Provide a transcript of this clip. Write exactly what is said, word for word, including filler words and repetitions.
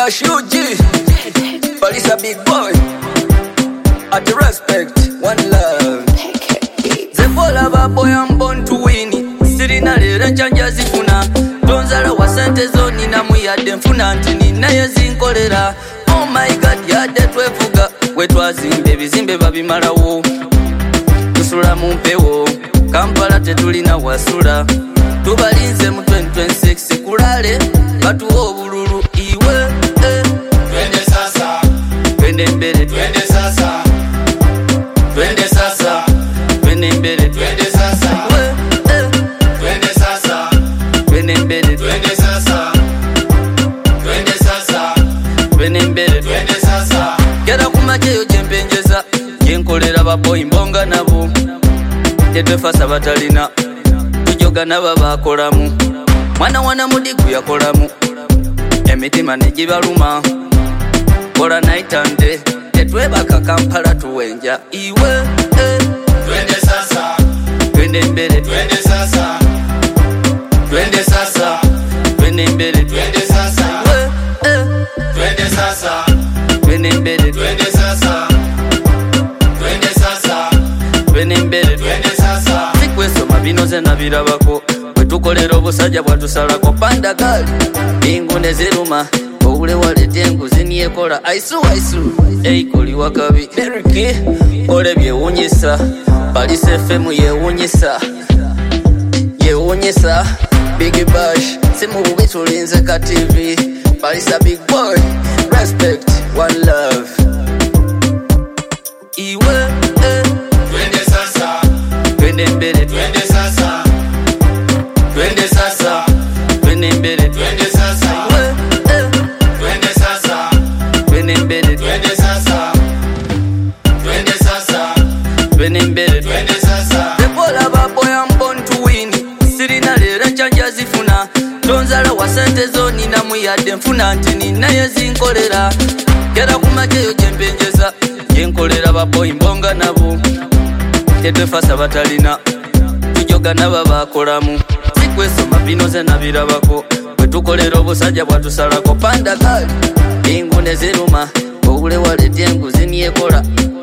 Bash U G, Paris a big boy. At the respect, one love. Zembola ba boy, I'm born to win. Sirina lera chanja zifuna. Donzala wa sente zoni na muyade mfuna antini na yezinkolera. Oh my God, yade twefuga. Wetwazimbe bizimbe babimala wo. Tusula mumpewo, Kampala tetulina wasula. Tubalinze mu twenty twenty-six kulale, batuwo bululu iwe eh. Twende sasa, twende mbele, twende sasa, twende sasa, twende mbele, twende sasa, iwe eh. twende sasa, twende mbele, twende sasa, twende sasa, twende mbele, twende sasa. Gera kumacheyo jempenjeza, jenkolera baboyi mbonga nabo. Tetwefasa batalina, tujoga naba bakolamu. Mwana wana mudigu yakolamu, emitima nejibaluma. Kola night and day, tetwebaka Kampala tuwenja iwe eh. Twende sasa, Twende mbele, twende sasa, twende sasa, twende mbele, twende sasa, iwe eh. twende sasa, Twende mbele, twende sasa, twende sasa, twende mbele, twende sasa. sikwesoma binoze nabirabako. Wetukolera obusajja bwatusalako panda gali bingu neziruma. Oule walete enguzi niyekola aisu aisu eikoli wakabi Eriki ole byewunyisa Paris F M yewunyisa yewunyisa Big Bash simu bubi tulinze ka T V Paris a big boy respect one love iwe eh. Twende sasa, Twende mbele, twende sasa, twende sasa, twende mbele, twende sasa, iwe eh. twende sasa, Twende mbele, twende sasa, twende sasa, twende mbele, twende sasa. Zembola ba boy, I'm born to win. Sirina lera chanja zifuna. Donzala wa sente zoni na muyade mfuna antini na yezinkolera. Gera kumacheyo jempenjeza, jenkolera ba boy mbonga nabo. Tetwefasa batalina, tujoga naba bakolamu. Sikwesoma binoze nabirabako. Wetukolera obusajja bwatusalako panda gali bingu neziruma. Oule walete enguzi niyekola